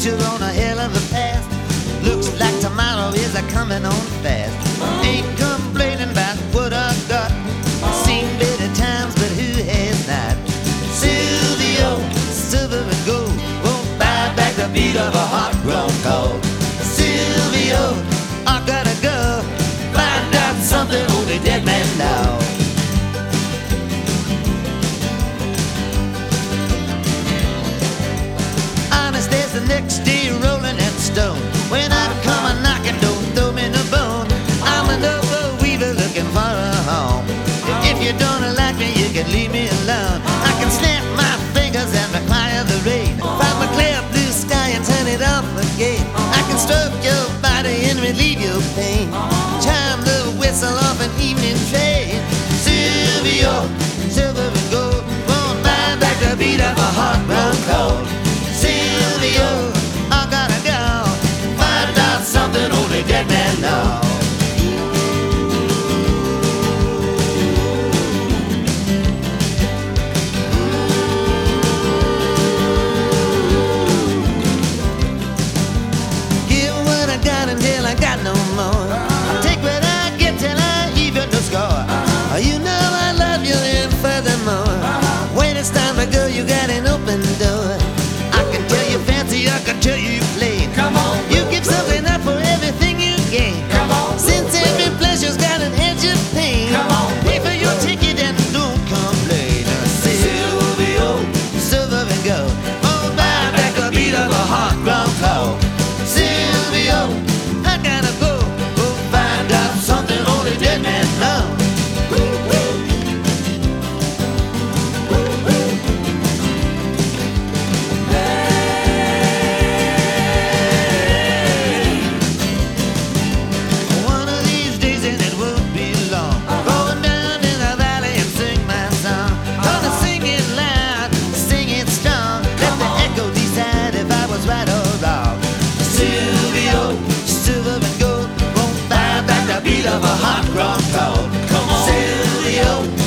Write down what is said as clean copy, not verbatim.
future on a hell of a past. Looks like tomorrow is a coming on fast. Ain't complaining about what I got. Seen better times, but who has not? Silvio, silver and gold, won't buy back the beat of a heart grown cold. Silvio, I gotta go find out something only dead man know. Honest as the next day, rolling in stone. When I come a knocking, don't throw me no bone. I'm an overweaver looking for a home. If you don't like me, you can leave me alone. I can snap my fingers and require the rain. Find a clear blue sky and turn it off again. I can stroke your body and relieve your pain. Chime the whistle off an evening train. Silvio, silver and gold, won't buy back the beat of a heart grown cold. Silvio, I gotta go find out something only dead men know. Give what I got until I got no more. I take what I get till I even no score. You know I love you and furthermore, when it's time to go, you got an open door. I can tell you fancy, I can tell you plain. Come on, you give something up for everything you gain. Come on, since every pleasure's got an edge of pain. Come on, pay for your ticket and don't complain. Silvio, silver and gold, oh, buy back the beat of a heart grown cold. Silvio, I gotta go find out something only dead men know. Of a heart grown cold. Come on, Silvio.